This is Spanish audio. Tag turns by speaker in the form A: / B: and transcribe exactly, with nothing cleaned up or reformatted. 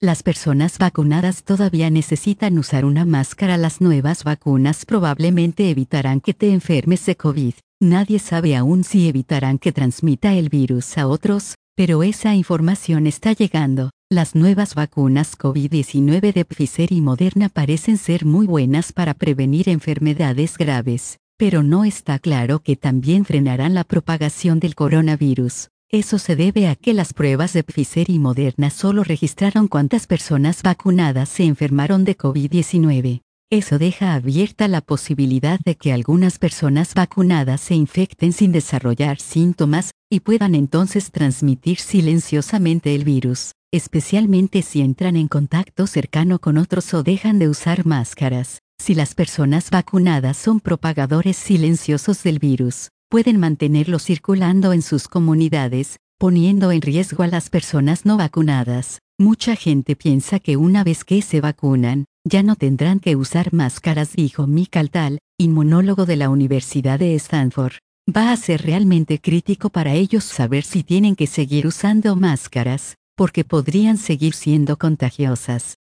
A: Las personas vacunadas todavía necesitan usar una máscara. Las nuevas vacunas probablemente evitarán que te enfermes de COVID. Nadie sabe aún si evitarán que transmita el virus a otros, pero esa información está llegando. Las nuevas vacunas COVID diecinueve de Pfizer y Moderna parecen ser muy buenas para prevenir enfermedades graves, pero no está claro que también frenarán la propagación del coronavirus. Eso se debe a que las pruebas de Pfizer y Moderna solo registraron cuántas personas vacunadas se enfermaron de COVID diecinueve. Eso deja abierta la posibilidad de que algunas personas vacunadas se infecten sin desarrollar síntomas, y puedan entonces transmitir silenciosamente el virus, especialmente si entran en contacto cercano con otros o dejan de usar máscaras. Si las personas vacunadas son propagadores silenciosos del virus, pueden mantenerlo circulando en sus comunidades, poniendo en riesgo a las personas no vacunadas. Mucha gente piensa que una vez que se vacunan, ya no tendrán que usar máscaras, dijo Michael Tal, inmunólogo de la Universidad de Stanford. Va a ser realmente crítico para ellos saber si tienen que seguir usando máscaras, porque podrían seguir siendo contagiosas.